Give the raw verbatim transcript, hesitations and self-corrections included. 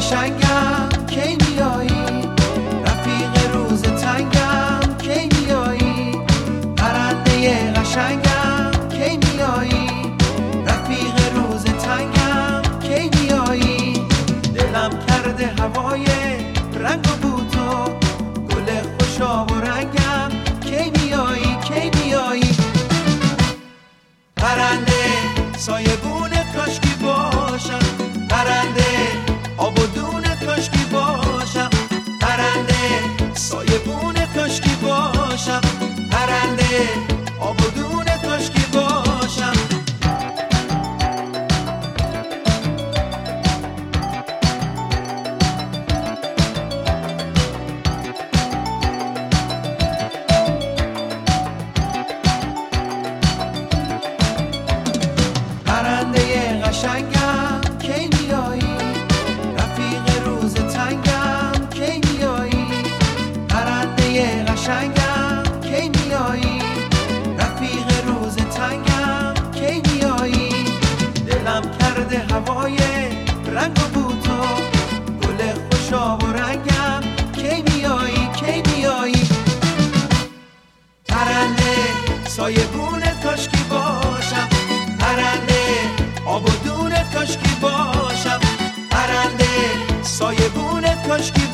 قشنگم کی میایی، رفیق روز تنگم کی میایی، پرنده قشنگم کی میایی، رفیق روز تنگم کی میایی. دلم کرده هوای رنگ و بوتو، گل خوشاب و رنگم کی میایی کی میایی. پرنده سایبون کاشکی باشم، پرنده آب و دون کاشکی باشم، پرنده سایبون کاشکی باشم، پرنده آب و دون کاشکی باشم. پرنده قشنگم کی میایی، رفیق روز تنگم کی میایی، پرنده قشنگم کی میایی، رفیق روز تنگم کی میایی. دلم کرده هوای رنگ و بوتو، گل خوشاب و رنگم کی میایی کی میایی. پرنده سایبون کاشکی باشم، پرنده آب و دون کاشکی باشم، پرنده سایبون کاشکی